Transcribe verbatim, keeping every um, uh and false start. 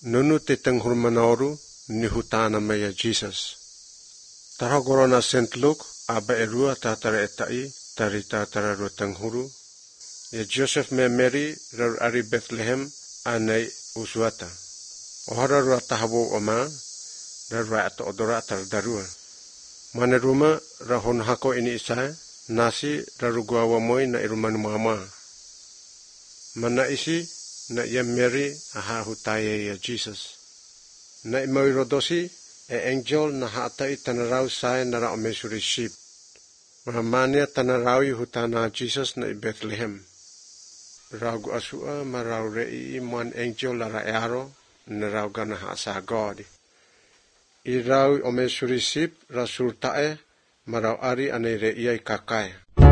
nunu titeng hurmanoru ni hutana maya Jesus. Tahagorona Saint Luke aba erua tatara etai tari tatara rutang huru. Ya Joseph me Mary rar ari Bethlehem anay uswata. Ohara rua tahabo oma rar ra ato odora tar darua. Mane ruma rahon hako ini isay nasi rarugwa wamoy na iruman mama. Mana isi na ya Mary aha hutaye ya Jesus. Na imoy rodosi e angel na hatai tanaraw say nara omesuri ship. Mahamania tanaraw hutana Jesus na i Bethlehem. Ragu asua maraw rei man angel lara earo na raw gana hasa God. Iraw omesuri ship rasul tae maraw ari ane rei kakay.